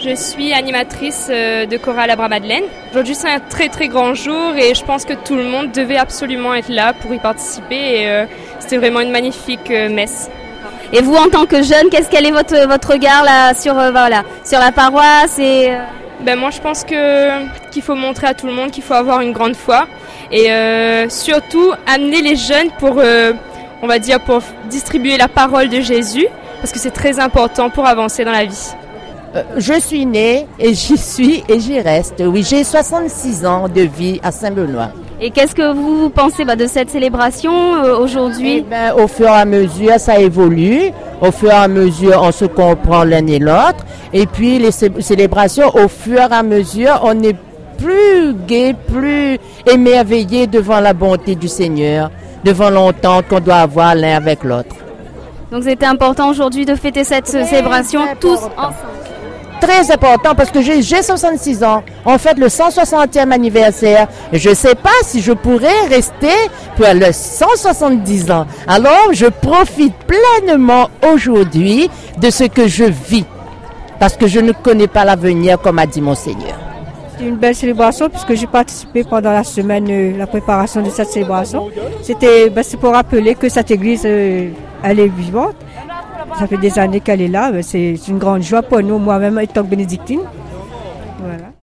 Je suis animatrice de chorale à Bras-Madeleine. Aujourd'hui, c'est un très très grand jour et je pense que tout le monde devait absolument être là pour y participer. Et c'était vraiment une magnifique messe. Et vous, en tant que jeune, quel est votre regard là sur la paroisse et Moi, je pense qu'il faut montrer à tout le monde qu'il faut avoir une grande foi et surtout amener les jeunes pour distribuer la parole de Jésus parce que c'est très important pour avancer dans la vie. Je suis née et j'y suis et j'y reste. Oui, j'ai 66 ans de vie à Saint-Benoît. Et qu'est-ce que vous pensez de cette célébration aujourd'hui? Au fur et à mesure, ça évolue. Au fur et à mesure, on se comprend l'un et l'autre. Et puis, les célébrations, au fur et à mesure, on est plus gai, plus émerveillé devant la bonté du Seigneur, devant l'entente qu'on doit avoir l'un avec l'autre. Donc, c'était important aujourd'hui de fêter cette célébration tous ensemble. Très important parce que j'ai 66 ans. On fête le 160e anniversaire. Je ne sais pas si je pourrais rester pour le 170 ans. Alors, je profite pleinement aujourd'hui de ce que je vis parce que je ne connais pas l'avenir, comme a dit mon Seigneur. C'est une belle célébration puisque j'ai participé pendant la semaine la préparation de cette célébration. C'est pour rappeler que cette église, elle est vivante. Ça fait des années qu'elle est là. C'est une grande joie pour nous, moi-même étant bénédictine. Voilà.